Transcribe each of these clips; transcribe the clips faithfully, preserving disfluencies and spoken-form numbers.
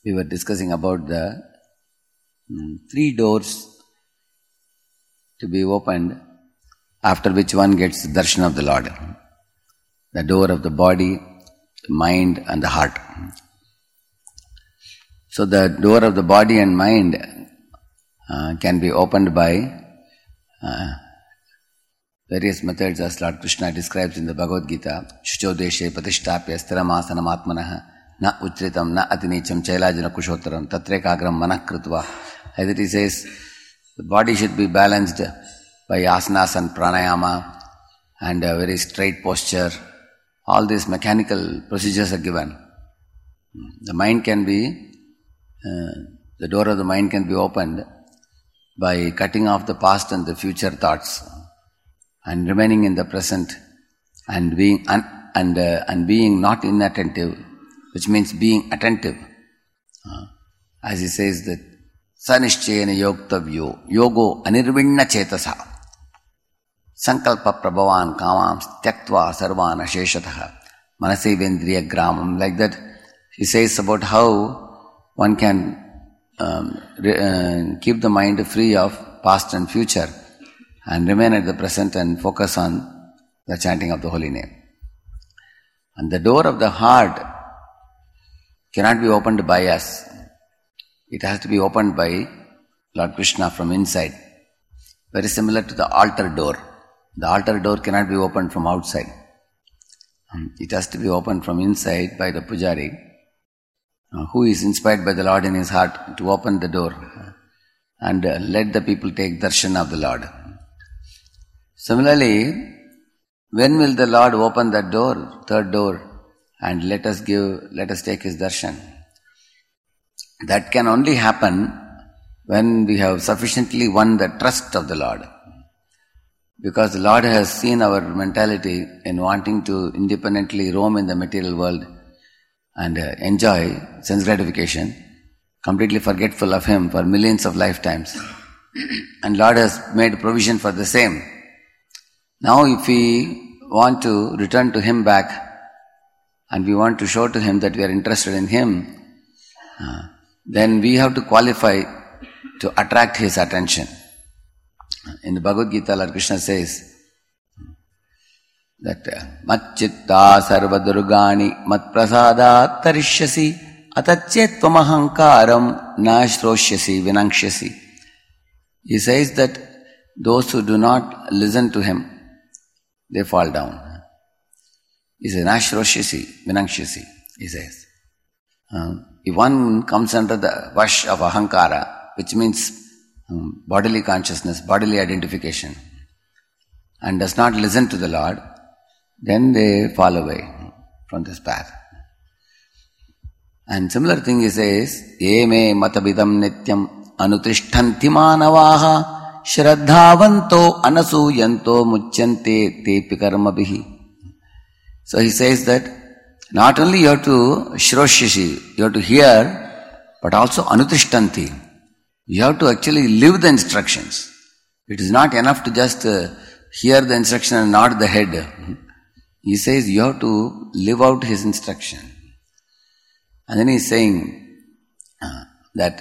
we were discussing about the um, three doors to be opened, after which one gets the darshan of the Lord. The door of the body, the mind and the heart. So the door of the body and mind uh, can be opened by uh, various methods, as Lord Krishna describes in the Bhagavad Gita. Shuchodeshe patishtapya sthiramasanam atmanah na uchritam na atinicham chailajana kushottaram tatrekagram manah krutva. As it says, the body should be balanced by asanas and pranayama and a very straight posture. All these mechanical procedures are given. The mind can be, uh, the door of the mind can be opened by cutting off the past and the future thoughts and remaining in the present and being un, and uh, and being not inattentive, which means being attentive. Uh, as he says that sanishchayana yoktavyo yogo anirvinna chetasa sankalpa prabhavan kamam tyaktva sarvana sheshataha manasi vendriya gramam. Like that, he says about how one can um, re, uh, keep the mind free of past and future and remain at the present and focus on the chanting of the holy name. And the door of the heart cannot be opened by us. It has to be opened by Lord Krishna from inside. Very similar to the altar door. The altar door cannot be opened from outside. It has to be opened from inside by the pujari, who is inspired by the Lord in his heart to open the door and let the people take darshan of the Lord. Similarly, when will the Lord open that door, third door, and let us give, let us take his darshan? That can only happen when we have sufficiently won the trust of the Lord. Because the Lord has seen our mentality in wanting to independently roam in the material world and uh, enjoy sense gratification, completely forgetful of him for millions of lifetimes. And Lord has made provision for the same. Now if we want to return to him back and we want to show to him that we are interested in him, uh, then we have to qualify to attract his attention. In the Bhagavad Gita, Lord Krishna says that mat chitta sarva durgani mat prasada tarishyasi atachet tvamahankaram na shrosyasi vinangshyasi. He says that those who do not listen to him, they fall down. He says, na shrosyasi vinangshyasi, he says. Uh, if one comes under the vash of ahankara, which means um, bodily consciousness, bodily identification, and does not listen to the Lord, then they fall away from this path. And similar thing he says, ye me matabidam nityam anutishtanti manavaha shraddhavanto anasuyanto muchyante tepi karmabihi. So he says that not only you have to shroshyashi, you have to hear, but also anutishtanti. You have to actually live the instructions. It is not enough to just uh, hear the instruction and nod the head. He says you have to live out his instruction. And then he is saying uh, that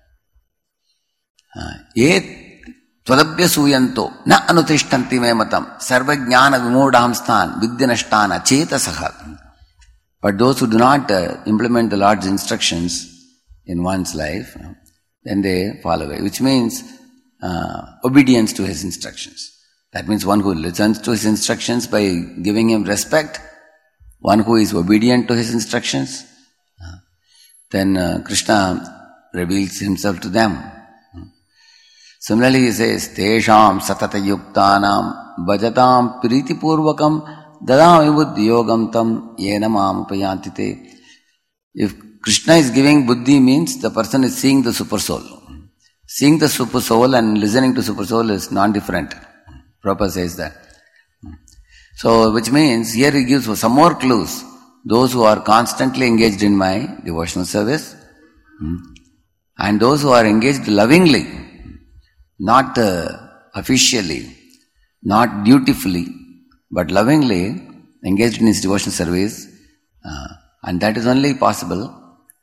ye tvadabhya suyanto na anutishtanti me matam sarva jnana vimodham stan vidyanashtana chetasaha. But those who do not uh, implement the Lord's instructions in one's life, uh, then they fall away, which means uh, obedience to his instructions. That means one who listens to his instructions by giving him respect, one who is obedient to his instructions, uh, then uh, Krishna reveals himself to them. Similarly, he says, Tesham satata yuktanam bhajatam priti purvakam dadami buddhi yogam tam yena mam upayantite. If Krishna is giving buddhi means the person is seeing the super soul. Seeing the super soul and listening to super soul is non-different. Prabhupada says that. So, which means here he gives some more clues. Those who are constantly engaged in my devotional service and those who are engaged lovingly, not uh, officially, not dutifully, but lovingly engaged in his devotional service, uh, and that is only possible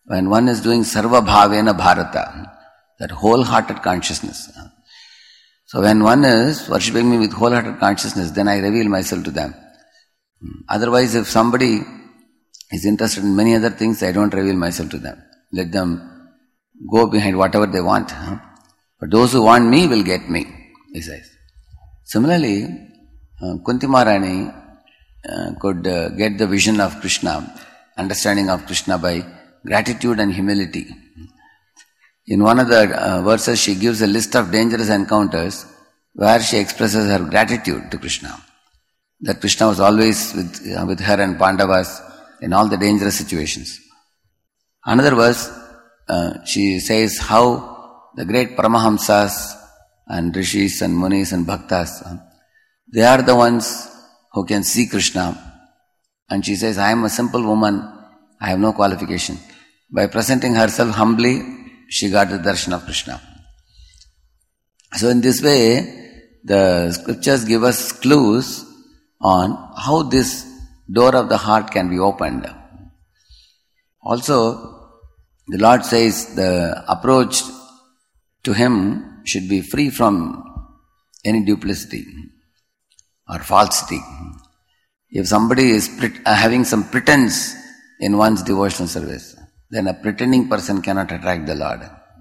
when one is doing Sarva Bhavena Bharata, that wholehearted consciousness. So when one is worshipping me with wholehearted consciousness, then I reveal myself to them. Otherwise, if somebody is interested in many other things, I don't reveal myself to them. Let them go behind whatever they want. But those who want me will get me, he says. Similarly, uh, Kunti Maharani uh, could uh, get the vision of Krishna, understanding of Krishna by gratitude and humility. In one of the uh, verses, she gives a list of dangerous encounters where she expresses her gratitude to Krishna. That Krishna was always with, uh, with her and Pandavas in all the dangerous situations. Another verse, uh, she says how the great Paramahamsas and Rishis and Munis and Bhaktas, uh, they are the ones who can see Krishna. And she says, I am a simple woman, I have no qualification. By presenting herself humbly, she got the darshan of Krishna. So in this way, the scriptures give us clues on how this door of the heart can be opened. Also, the Lord says the approach to Him should be free from any duplicity or falsity. If somebody is pre- uh, having some pretense in one's devotional service, then a pretending person cannot attract the Lord.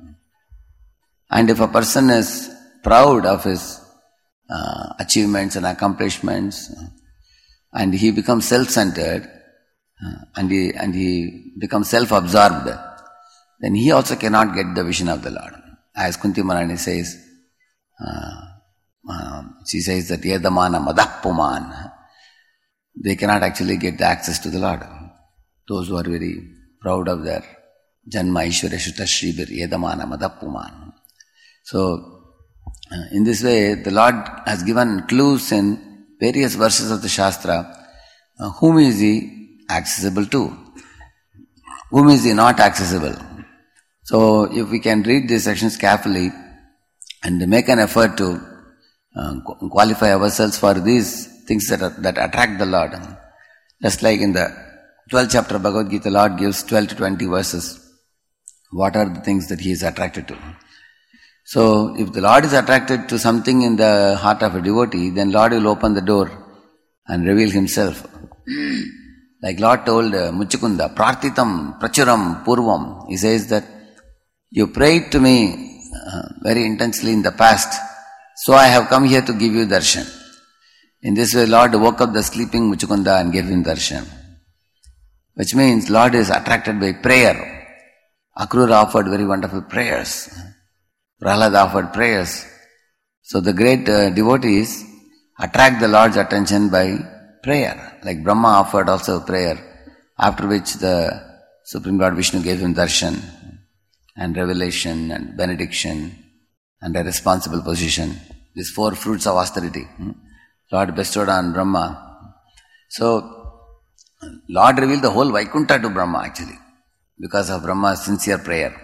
And if a person is proud of his uh, achievements and accomplishments, uh, and he becomes self-centered, uh, and he and he becomes self-absorbed, then he also cannot get the vision of the Lord. As Kunti Maharani says, uh, uh, she says that Yedamana Madappuman, they cannot actually get the access to the Lord. Those who are very proud of their Janma Ishwarya Shuta Shribir Yedamana Madappuman. So, uh, in this way, the Lord has given clues in various verses of the Shastra. Uh, whom is He accessible to? Whom is He not accessible? So, if we can read these sections carefully and make an effort to uh, qualify ourselves for these things that, are, that attract the Lord, just like in the twelfth chapter of Bhagavad Gita, Lord gives twelve to twenty verses. What are the things that He is attracted to? So, if the Lord is attracted to something in the heart of a devotee, then Lord will open the door and reveal Himself. Like Lord told uh, Muchukunda, Prarthitam Prachuram Purvam. He says that you prayed to me uh, very intensely in the past, so I have come here to give you darshan. In this way, Lord woke up the sleeping Muchukunda and gave him darshan. Which means Lord is attracted by prayer. Akrura offered very wonderful prayers. Prahlad offered prayers. So the great uh, devotees attract the Lord's attention by prayer. Like Brahma offered also prayer, after which the Supreme Lord Vishnu gave him darshan and revelation and benediction and a responsible position. These four fruits of austerity Lord bestowed on Brahma. So Lord revealed the whole Vaikuntha to Brahma actually, because of Brahma's sincere prayer.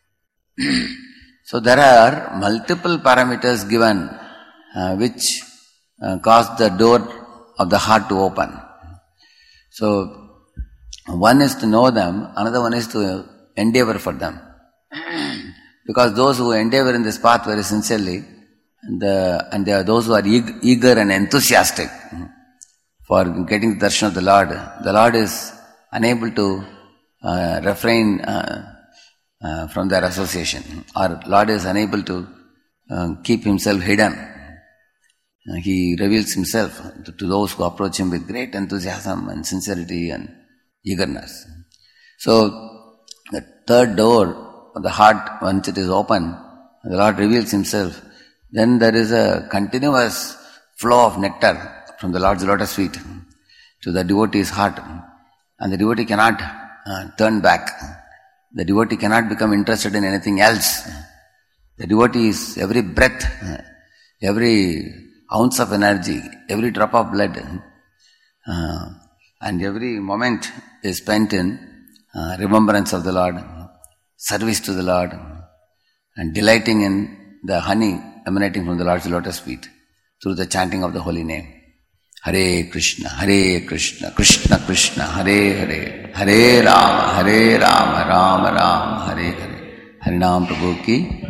So there are multiple parameters given uh, which uh, cause the door of the heart to open. So one is to know them, another one is to endeavor for them. Because those who endeavor in this path very sincerely, and, the, and there are those who are eager and enthusiastic for getting the darshan of the Lord, the Lord is unable to uh, refrain uh, uh, from their association, or Lord is unable to uh, keep Himself hidden. Uh, he reveals Himself to, to those who approach Him with great enthusiasm and sincerity and eagerness. So, the third door of the heart, once it is open, the Lord reveals Himself, then there is a continuous flow of nectar from the Lord's lotus feet to the devotee's heart, and the devotee cannot uh, turn back. The devotee cannot become interested in anything else. The devotee is every breath, every ounce of energy, every drop of blood, uh, and every moment is spent in uh, remembrance of the Lord, service to the Lord, and delighting in the honey emanating from the Lord's lotus feet through the chanting of the holy name. Hare Krishna, Hare Krishna, Krishna Krishna, Hare Hare, Hare Rama, Hare Rama, Rama Rama, Hare Hare. Harinam Prabhu ki